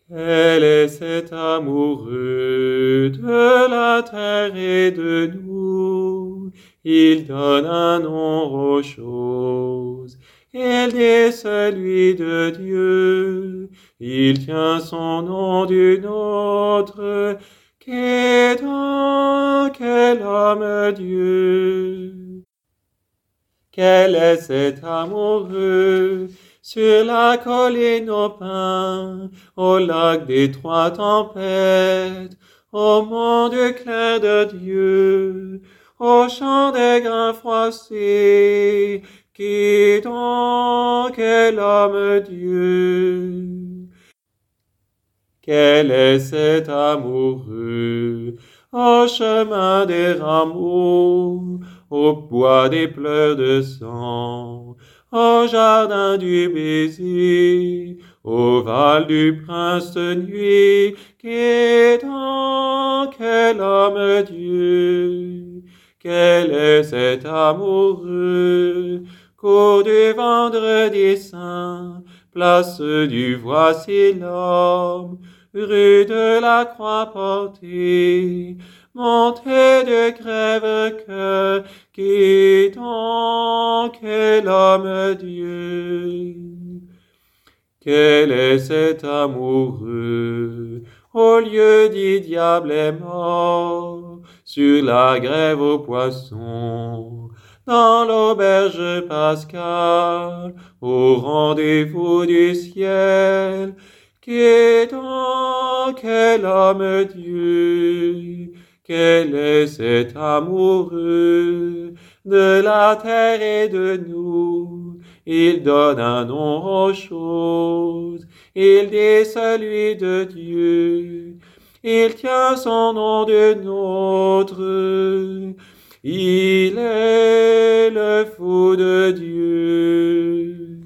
Quel est cet amoureux de la terre et de nous? Il donne un nom aux choses. Il dit celui de Dieu. Il tient son nom d'une autre. Quel homme Dieu? Quel est cet amoureux sur la colline au pin, au lac des trois tempêtes, au mont du clair de Dieu, au champ des grains froissés, qui donc est l'homme Dieu? Quel est cet amoureux au chemin des rameaux, au bois des pleurs de sang, au jardin du baiser, au val du prince de nuit, qui donc est l'homme Dieu? Quel est cet amoureux qu'au du vendredi saint, place du voici l'homme, rue de la croix portée, montée de crève-cœur, qui donc est l'homme Dieu? Quel est cet amoureux au lieu du diable est mort, sur la grève aux poissons, dans l'auberge pascale, au rendez-vous du ciel, qui donc est l'homme Dieu? Quel est cet amoureux de la terre et de nous? Il donne un nom aux choses, il dit celui de Dieu. Il tient son nom d'une autre, il est le fou de Dieu.